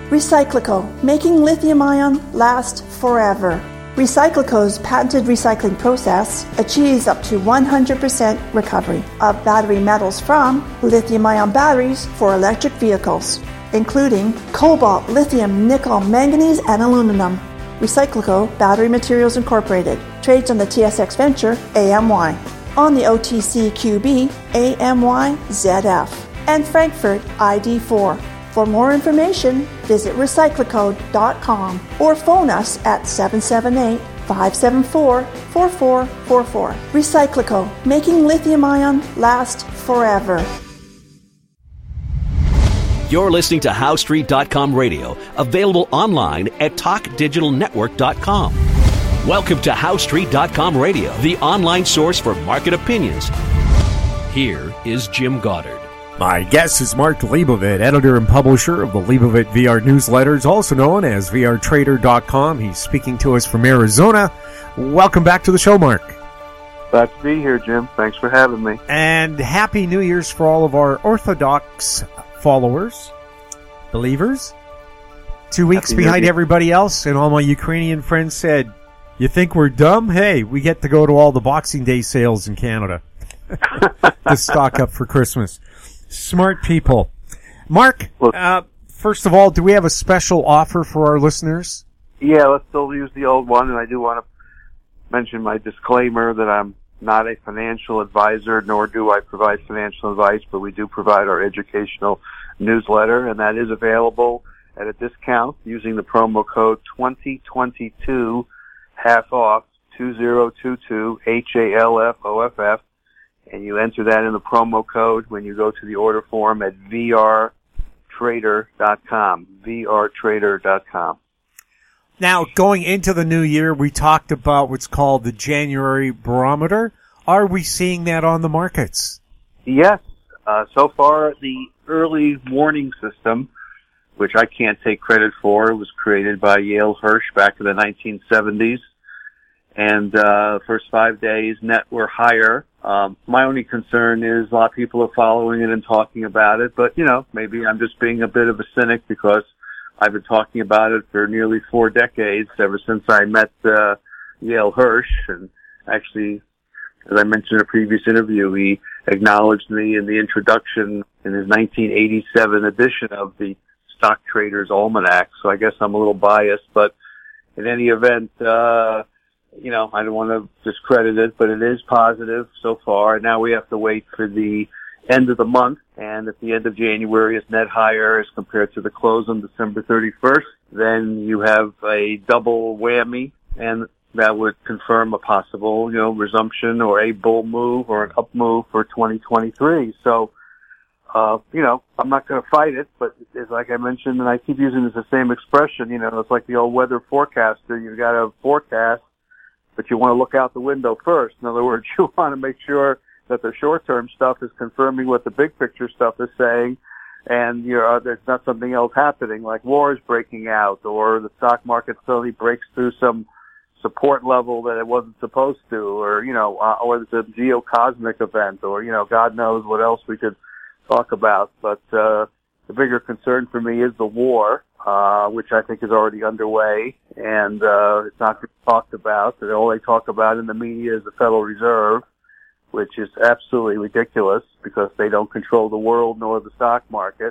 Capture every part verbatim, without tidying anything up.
Recyclico, making lithium-ion last forever. Recyclico's patented recycling process achieves up to one hundred percent recovery of battery metals from lithium-ion batteries for electric vehicles, including cobalt, lithium, nickel, manganese, and aluminum. Recyclico Battery Materials Incorporated trades on the T S X Venture A M Y, on the O T C Q B A M Y Z F, and Frankfurt I D four. For more information, visit recyclico dot com or phone us at seven seven eight, five seven four, four four four four. Recyclico, making lithium-ion last forever. You're listening to How Street dot com radio, available online at talk digital network dot com. Welcome to How Street dot com radio, the online source for market opinions. Here is Jim Goddard. My guest is Mark Leibovit, editor and publisher of the Leibovit V R newsletters, also known as V R trader dot com. He's speaking to us from Arizona. Welcome back to the show, Mark. Glad to be here, Jim. Thanks for having me. And Happy New Year's for all of our Orthodox followers, believers. Two weeks Happy behind New Year. Everybody else, and all my Ukrainian friends said, "You think we're dumb? Hey, we get to go to all the Boxing Day sales in Canada to stock up for Christmas." Smart people. Mark, uh, first of all, do we have a special offer for our listeners? Yeah, let's still use the old one, and I do want to mention my disclaimer that I'm not a financial advisor, nor do I provide financial advice, but we do provide our educational newsletter, and that is available at a discount using the promo code twenty twenty-two, half off, two zero two two, H A L F O F F. And you enter that in the promo code when you go to the order form at V R trader dot com, V R trader dot com. Now, going into the new year, we talked about what's called the January barometer. Are we seeing that on the markets? Yes. Uh, so far, the early warning system, which I can't take credit for, was created by Yale Hirsch back in the nineteen seventies. And uh first five days, net were higher. Um, my only concern is a lot of people are following it and talking about it, but, you know, maybe I'm just being a bit of a cynic because I've been talking about it for nearly four decades, ever since I met uh, Yale Hirsch. And actually, as I mentioned in a previous interview, he acknowledged me in the introduction in his nineteen eighty-seven edition of the Stock Traders Almanac, so I guess I'm a little biased, but in any event, uh you know, I don't want to discredit it, but it is positive so far. And now we have to wait for the end of the month. And if the end of January is net higher as compared to the close on December thirty-first, then you have a double whammy, and that would confirm a possible, you know, resumption or a bull move or an up move for twenty twenty-three. So, uh, you know, I'm not going to fight it, but it's like I mentioned, and I keep using this the same expression, you know, it's like the old weather forecaster. You've got to forecast, but you want to look out the window first. In other words, you want to make sure that the short-term stuff is confirming what the big picture stuff is saying, and you know, there's not something else happening, like wars breaking out, or the stock market suddenly breaks through some support level that it wasn't supposed to, or, you know, uh, or there's a geocosmic event, or, you know, God knows what else we could talk about. But uh, the bigger concern for me is the war, uh, which I think is already underway, and uh, it's not talked about. All they talk about in the media is the Federal Reserve, which is absolutely ridiculous because they don't control the world nor the stock market.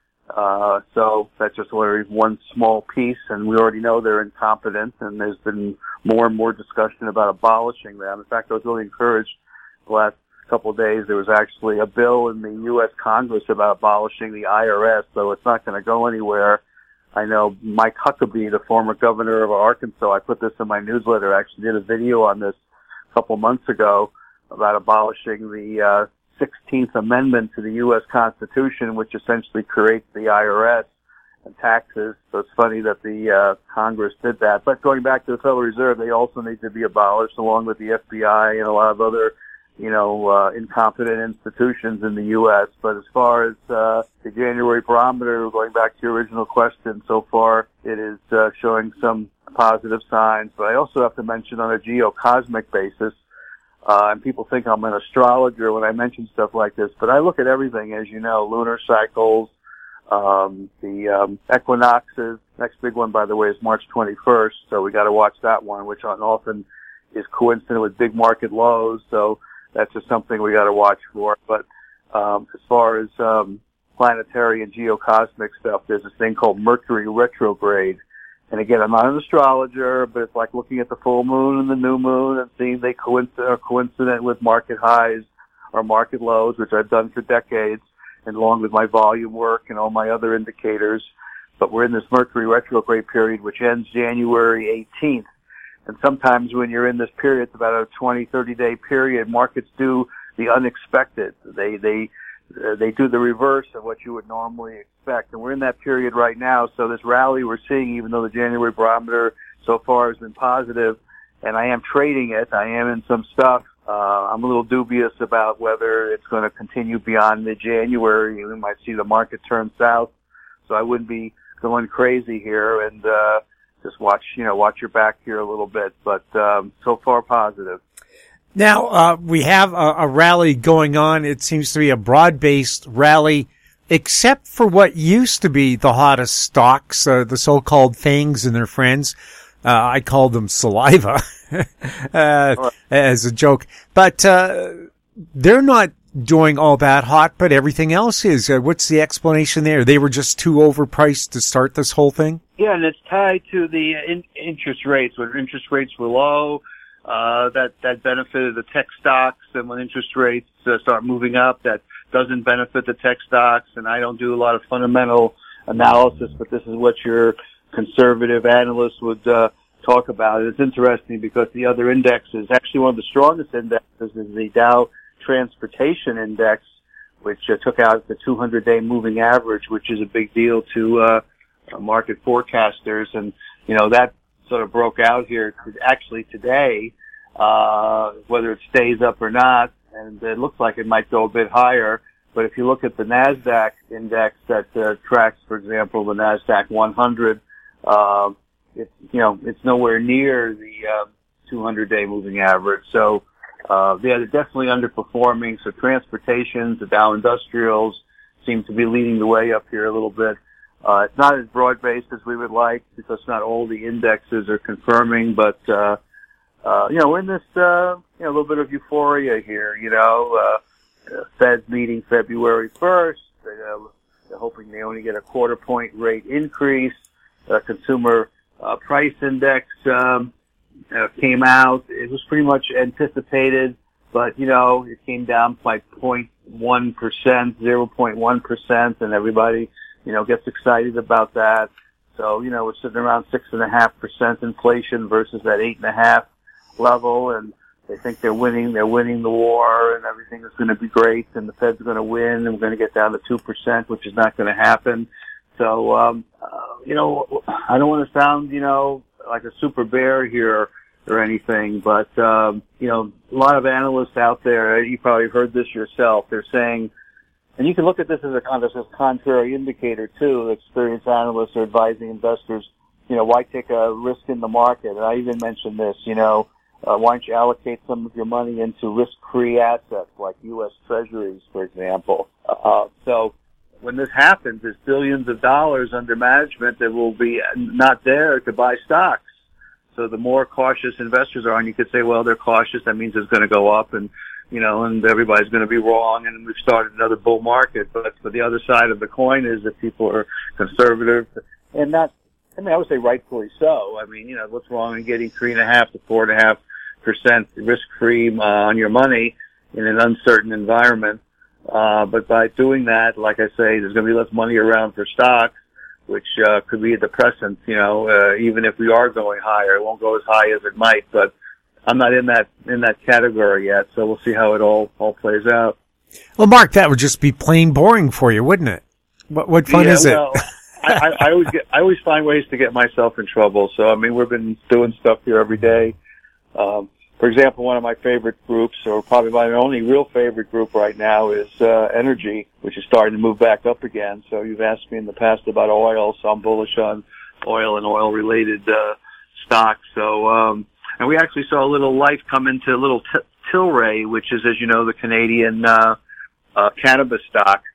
Uh, so that's just one small piece, and we already know they're incompetent, and there's been more and more discussion about abolishing them. In fact, I was really encouraged the last couple of days. There was actually a bill in the U S Congress about abolishing the I R S, so it's not going to go anywhere. I know Mike Huckabee, the former governor of Arkansas, I put this in my newsletter, actually did a video on this a couple months ago about abolishing the uh, sixteenth Amendment to the U S Constitution, which essentially creates the I R S and taxes. So it's funny that the uh, Congress did that. But going back to the Federal Reserve, they also need to be abolished, along with the F B I and a lot of other, you know, uh, incompetent institutions in the U S. But as far as uh, the January barometer, going back to your original question, so far it is uh, showing some positive signs. But I also have to mention on a geocosmic basis, Uh, and people think I'm an astrologer when I mention stuff like this, but I look at everything, as you know, lunar cycles, Um, the um, equinoxes, next big one, by the way, is March twenty-first, so we got to watch that one, which often is coincident with big market lows, so that's just something we got to watch for. But um, as far as um, planetary and geocosmic stuff, there's this thing called Mercury retrograde. And again, I'm not an astrologer, but it's like looking at the full moon and the new moon and seeing they coincident, are coincident with market highs or market lows, which I've done for decades, and along with my volume work and all my other indicators. But we're in this Mercury retrograde period, which ends January eighteenth. And sometimes when you're in this period, it's about a twenty, thirty day period, markets do the unexpected. They, they, uh, they do the reverse of what you would normally expect. And we're in that period right now. So this rally we're seeing, even though the January barometer so far has been positive, and I am trading it, I am in some stuff, uh, I'm a little dubious about whether it's going to continue beyond mid-January. We might see the market turn south. So I wouldn't be going crazy here, and, uh, just watch, you know, watch your back here a little bit, but um, so far positive. Now, uh, we have a, a rally going on. It seems to be a broad-based rally, except for what used to be the hottest stocks, uh, the so-called FANGs and their friends. Uh, I called them saliva, uh, right. as a joke. But, uh, they're not doing all that hot, but everything else is. Uh, what's the explanation there? They were just too overpriced to start this whole thing? Yeah, and it's tied to the in- interest rates. When interest rates were low, uh, that, that benefited the tech stocks. And when interest rates uh, start moving up, that doesn't benefit the tech stocks. And I don't do a lot of fundamental analysis, but this is what your conservative analysts would uh, talk about. It's interesting because the other indexes, actually one of the strongest indexes is the Dow Transportation Index, which uh, took out the two hundred day moving average, which is a big deal to uh, market forecasters. And, you know, that sort of broke out here actually today, uh, whether it stays up or not. And it looks like it might go a bit higher. But if you look at the NASDAQ index that uh, tracks, for example, the NASDAQ one hundred, uh, it's, you know, it's nowhere near the uh, two hundred day moving average. So, Uh, yeah, they're definitely underperforming. So transportation, the Dow Industrials seem to be leading the way up here a little bit. Uh, it's not as broad-based as we would like because not all the indexes are confirming, but, uh, uh, you know, we're in this, uh, you know, a little bit of euphoria here, you know, uh, uh Fed's meeting February first. They're, uh, they're hoping they only get a quarter point rate increase. Uh, consumer, uh, price index, um, Uh, came out. It was pretty much anticipated, but, you know, it came down by zero point one percent, zero point one percent, and everybody, you know, gets excited about that. So, you know, we're sitting around six point five percent inflation versus that eight point five level, and they think they're winning, they're winning the war, and everything is going to be great, and the Fed's going to win, and we're going to get down to two percent, which is not going to happen. So, um, uh, you know, I don't want to sound, you know, like a super bear here or anything, but, um, you know, a lot of analysts out there, you probably heard this yourself, they're saying, and you can look at this as a, as a contrary indicator too, experienced analysts are advising investors, you know, why take a risk in the market? And I even mentioned this, you know, uh, why don't you allocate some of your money into risk-free assets like U S Treasuries, for example. Uh, so when this happens, there's billions of dollars under management that will be not there to buy stocks. So the more cautious investors are, and you could say, well, they're cautious, that means it's going to go up, and, you know, and everybody's going to be wrong, and we've started another bull market. But for the other side of the coin is that people are conservative, and not, I mean, I would say rightfully so. I mean, you know, what's wrong in getting three and a half to four and a half percent risk-free uh, on your money in an uncertain environment? Uh, but by doing that, like I say, there's going to be less money around for stocks, which uh, could be a depressant, you know, uh, even if we are going higher. It won't go as high as it might, but I'm not in that in that category yet, so we'll see how it all, all plays out. Well, Mark, that would just be plain boring for you, wouldn't it? What, what fun yeah, is well, it? I, I, I always get, I always find ways to get myself in trouble. So, I mean, we've been doing stuff here every day. Um, for example, one of my favorite groups, or probably my only real favorite group right now, is uh, energy, which is starting to move back up again. So you've asked me in the past about oil, so I'm bullish on oil and oil-related uh, stocks. So, um, and we actually saw a little life come into a little t- Tilray, which is, as you know, the Canadian uh, uh, cannabis stock.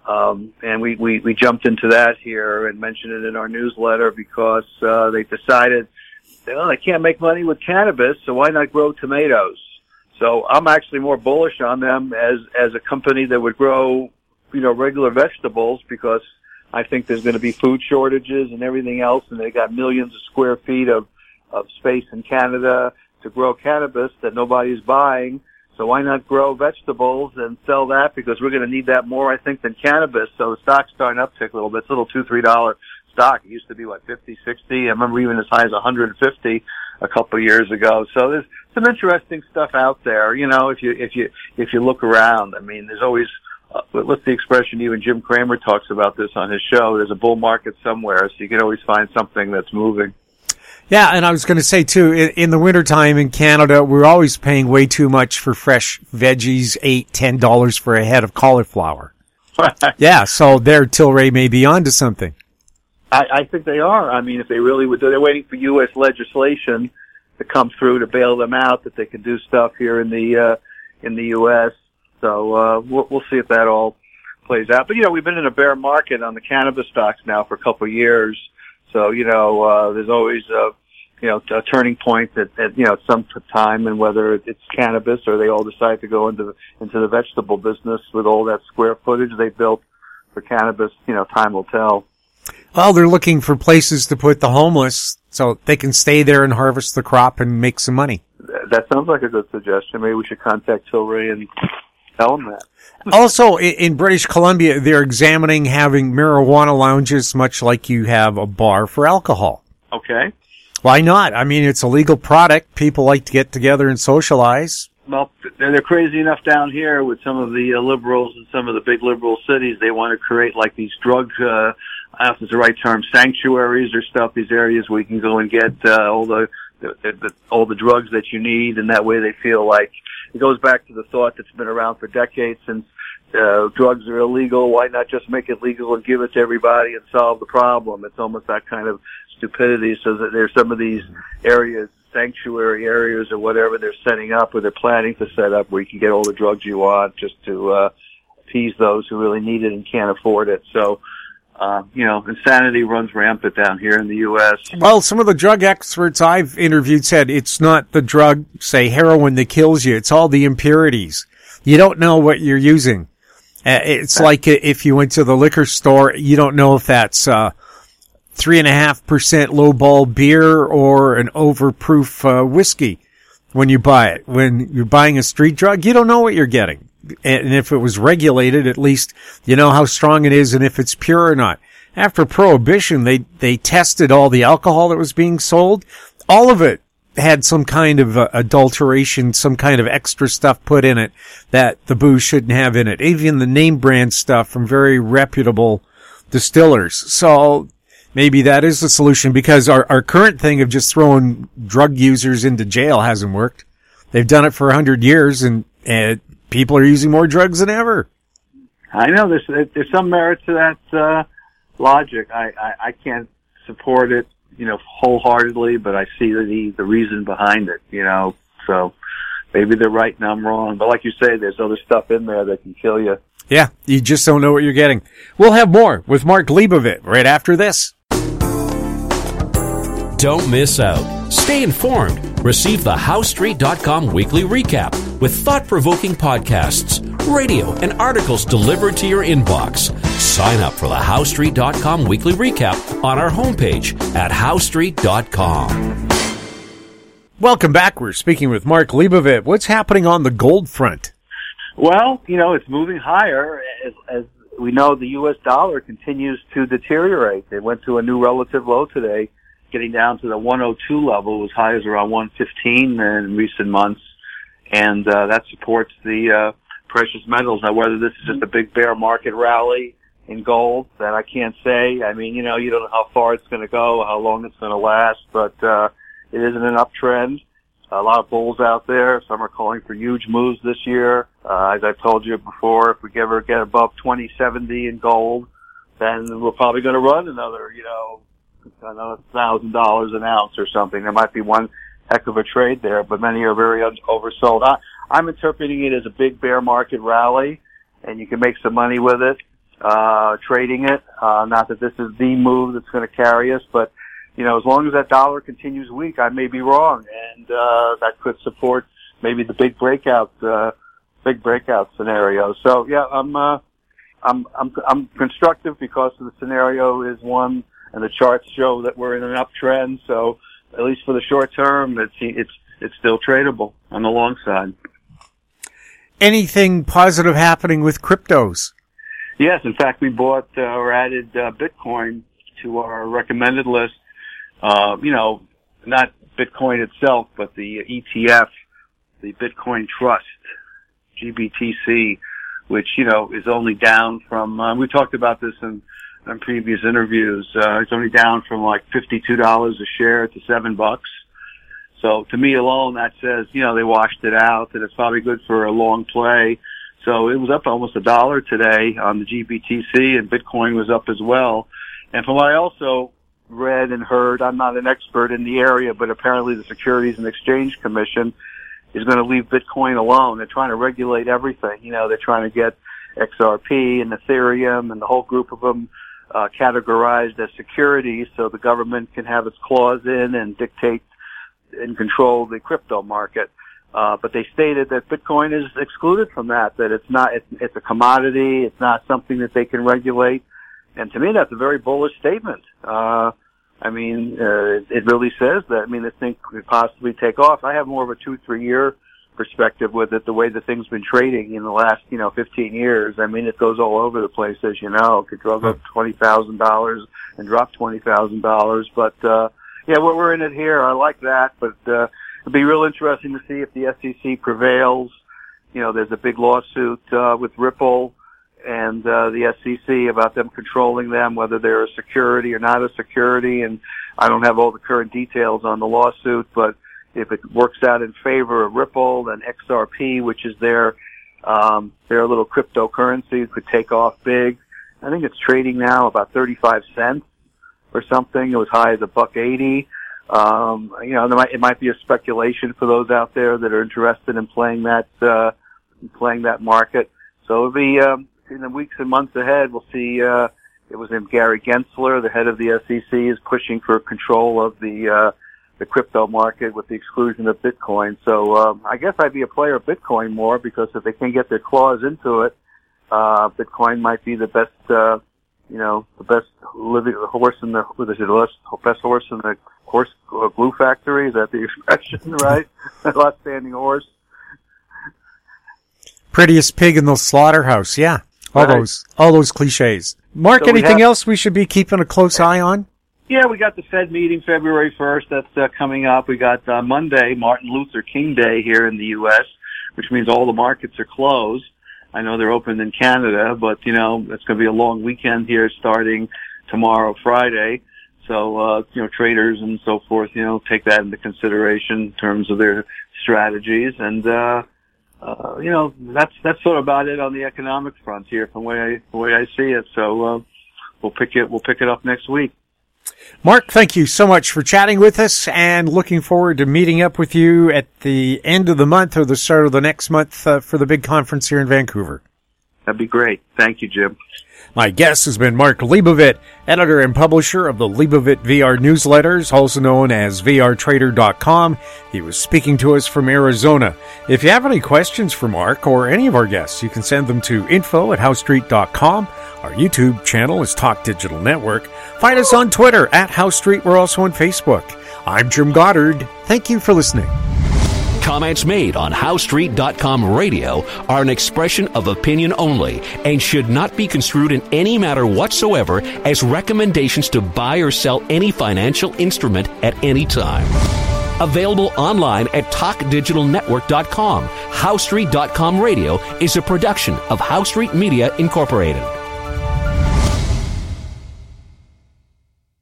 Um, and we, we, we jumped into that here and mentioned it in our newsletter because uh, they decided, well, they can't make money with cannabis, so why not grow tomatoes? So I'm actually more bullish on them as as a company that would grow, you know, regular vegetables, because I think there's going to be food shortages and everything else, and they got millions of square feet of of space in Canada to grow cannabis that nobody's buying. So why not grow vegetables and sell that, because we're going to need that more, I think, than cannabis. So the stock's starting to uptick a little bit. It's a little two, three dollar stock. It used to be what, fifty, sixty. I remember even as high as one hundred fifty a couple of years ago. So there's some interesting stuff out there. You know, if you if you if you look around, I mean, there's always uh, what's the expression? Even Jim Cramer talks about this on his show. There's a bull market somewhere, so you can always find something that's moving. Yeah, and I was going to say, too, in, in the wintertime in Canada, we're always paying way too much for fresh veggies, eight dollars, ten dollars for a head of cauliflower. Yeah, so their Tilray may be onto something. I, I think they are. I mean, if they really would, they're waiting for U S legislation to come through to bail them out, that they can do stuff here in the uh, in the U S. So uh, we'll, we'll see if that all plays out. But, you know, we've been in a bear market on the cannabis stocks now for a couple of years. So, you know, uh, there's always a, you know, a turning point at, at, you know, at some time, and whether it's cannabis or they all decide to go into, into the vegetable business with all that square footage they built for cannabis, you know, time will tell. Well, they're looking for places to put the homeless so they can stay there and harvest the crop and make some money. That sounds like a good suggestion. Maybe we should contact Tilray and tell them that. Also, in British Columbia, they're examining having marijuana lounges, much like you have a bar for alcohol. Okay. Why not? I mean, it's a legal product. People like to get together and socialize. Well, they're crazy enough down here with some of the uh, liberals in some of the big liberal cities. They want to create like these drug, uh, I don't know if it's the right term, sanctuaries or stuff, these areas where you can go and get uh, all the, the, the all the drugs that you need, and that way they feel like it goes back to the thought that's been around for decades since uh, drugs are illegal. Why not just make it legal and give it to everybody and solve the problem? It's almost that kind of stupidity. So that there's some of these areas, sanctuary areas or whatever they're setting up, or they're planning to set up, where you can get all the drugs you want just to uh, appease those who really need it and can't afford it. So, uh, you know, insanity runs rampant down here in the U S. Well, some of the drug experts I've interviewed said it's not the drug, say heroin, that kills you. It's all the impurities. You don't know what you're using. Uh, it's like if you went to the liquor store, you don't know if that's uh three and a half percent lowball beer or an overproof uh, whiskey when you buy it. When you're buying a street drug, you don't know what you're getting. And if it was regulated, at least you know how strong it is and if it's pure or not. After Prohibition, they, they tested all the alcohol that was being sold. All of it had some kind of uh, adulteration, some kind of extra stuff put in it that the booze shouldn't have in it. Even the name brand stuff from very reputable distillers. So maybe that is the solution, because our, our current thing of just throwing drug users into jail hasn't worked. They've done it for a hundred years, and, and people are using more drugs than ever. I know there's there's some merit to that uh, logic. I, I I can't support it, you know, wholeheartedly, but I see the the reason behind it, you know. So maybe they're right and I'm wrong. But like you say, there's other stuff in there that can kill you. Yeah, you just don't know what you're getting. We'll have more with Mark Leibovit right after this. Don't miss out. Stay informed. Receive the How Street dot com weekly recap with thought-provoking podcasts, radio, and articles delivered to your inbox. Sign up for the How Street dot com weekly recap on our homepage at How Street dot com. Welcome back. We're speaking with Mark Leibovit. What's happening on the gold front? Well, you know, it's moving higher. As, as we know, the U S dollar continues to deteriorate. They went to a new relative low today, getting down to the one oh two level, as high as around one fifteen in recent months. And uh, that supports the uh, precious metals. Now, whether this is just a big bear market rally in gold, that I can't say. I mean, you know, you don't know how far it's going to go, how long it's going to last, but uh, it is in an uptrend. A lot of bulls out there. Some are calling for huge moves this year. Uh, as I told you before, if we ever get above twenty seventy in gold, then we're probably going to run another, you know, another thousand dollars an ounce or something. There might be one heck of a trade there, but many are very un- oversold. I, I'm interpreting it as a big bear market rally, and you can make some money with it. uh, trading it. Uh, not that this is the move that's going to carry us, but, you know, as long as that dollar continues weak, I may be wrong, and uh, that could support maybe the big breakout, uh, big breakout scenario. So yeah, I'm, uh, I'm, I'm, I'm constructive because the scenario is one, and the charts show that we're in an uptrend. So at least for the short term, it's it's it's still tradable on the long side. Anything positive happening with cryptos? Yes, in fact, we bought uh, or added uh, Bitcoin to our recommended list. Uh, you know, not Bitcoin itself, but the E T F, the Bitcoin Trust, G B T C, which, you know, is only down from, uh, we talked about this in, in previous interviews, uh, it's only down from like fifty-two dollars a share to seven bucks. So to me alone, that says, you know, they washed it out, and it's probably good for a long play. So it was up almost a dollar today on the G B T C, and Bitcoin was up as well. And from what I also read and heard, I'm not an expert in the area, but apparently the Securities and Exchange Commission is going to leave Bitcoin alone. They're trying to regulate everything. You know, they're trying to get X R P and Ethereum and the whole group of them uh, categorized as securities, so the government can have its claws in and dictate and control the crypto market. Uh, but they stated that Bitcoin is excluded from that, that it's not, it's, it's a commodity, it's not something that they can regulate. And to me, that's a very bullish statement. Uh, I mean, uh, it really says that. I mean, this thing could possibly take off. I have more of a two, three year perspective with it, the way the thing's been trading in the last, you know, fifteen years. I mean, it goes all over the place, as you know. It could drop up twenty thousand dollars and drop twenty thousand dollars. But, uh, yeah, we're, we're in it here. I like that. But, uh, it'll be real interesting to see if the S E C prevails. You know, there's a big lawsuit, uh, with Ripple and uh, the S E C about them controlling them, whether they're a security or not a security. And I don't have all the current details on the lawsuit, but if it works out in favor of Ripple, then X R P, which is their um, their little cryptocurrency, could take off big. I think it's trading now about thirty-five cents or something. It was high as a buck eighty. Um, you know, there might, it might be a speculation for those out there that are interested in playing that uh, playing that market. So it'll be um, in the weeks and months ahead. We'll see. Uh, it was named Gary Gensler, the head of the S E C, is pushing for control of the uh, the crypto market with the exclusion of Bitcoin. So um, I guess I'd be a player of Bitcoin more, because if they can get their claws into it, uh, Bitcoin might be the best. Uh, you know, the best living the horse in the what is it, the best horse in the horse uh, glue factory. Is that the expression, right? Last standing horse. Prettiest pig in the slaughterhouse, yeah. All right. those, all those cliches. Mark, so anything have, else we should be keeping a close eye on? Yeah, we got the Fed meeting February first. That's uh, coming up. We got uh, Monday, Martin Luther King Day here in the U S, which means all the markets are closed. I know they're open in Canada, but, you know, it's going to be a long weekend here starting tomorrow, Friday. So, uh, you know, traders and so forth, you know, take that into consideration in terms of their strategies. And, uh, uh, you know, that's, that's sort of about it on the economic front here from the way I, the way I see it. So, uh, we'll pick it, we'll pick it up next week. Mark, thank you so much for chatting with us, and looking forward to meeting up with you at the end of the month or the start of the next month uh, for the big conference here in Vancouver. That'd be great. Thank you, Jim. My guest has been Mark Leibovit, editor and publisher of the Leibovit V R newsletters, also known as V R Trader dot com. He was speaking to us from Arizona. If you have any questions for Mark or any of our guests, you can send them to info at house street dot com. Our YouTube channel is Talk Digital Network. Find us on Twitter at House Street. We're also on Facebook. I'm Jim Goddard. Thank you for listening. Comments made on house street dot com radio are an expression of opinion only and should not be construed in any matter whatsoever as recommendations to buy or sell any financial instrument at any time. Available online at talk digital network dot com. house street dot com radio is a production of House Street Media Incorporated.